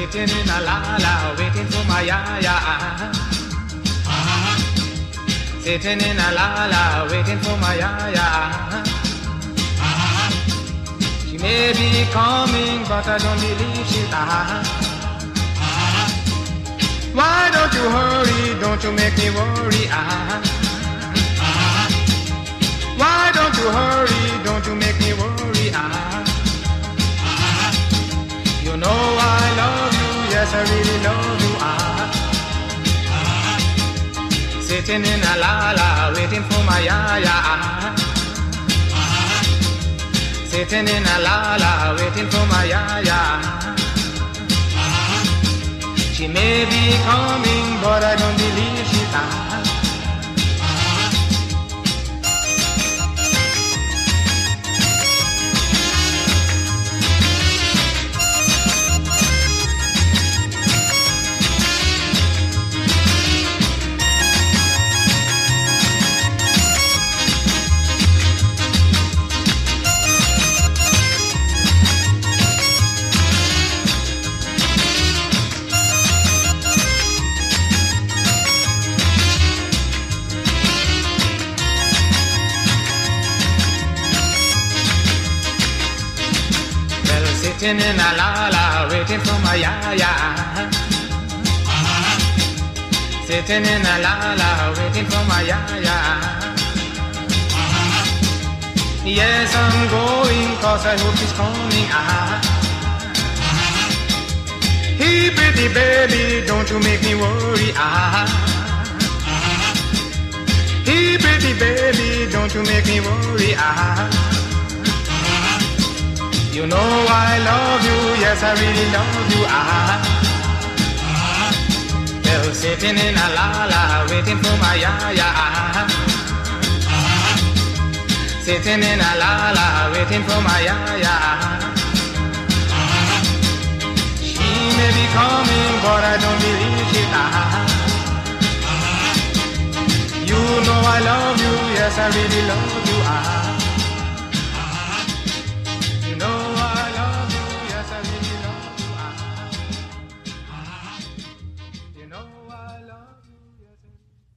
sitting in a la la, waiting for my ya ya. Sitting in a la la, waiting for my ya ya. She may be coming, but I don't believe she's Why don't you hurry? Don't you make me worry? Why don't you hurry? Don't you make me worry? You know I love you, yes I really love you. Sitting in a la la, waiting for my ya ya. Sitting in a la la, waiting for my ya ya. She may be coming, but I don't believe she's Sitting in a la la, waiting for my ya ya. Sitting in a la la, waiting for my ya ya. Yes, I'm going, cause I hope she's coming. Hey, pretty baby, don't you make me worry. Hey, pretty baby, don't you make me worry. You know I love you, yes I really love you. Well, sitting in a la la, waiting for my ya ya. Sitting in a la la, waiting for my ya ya. She may be coming, but I don't believe she's You know I love you, yes I really love you.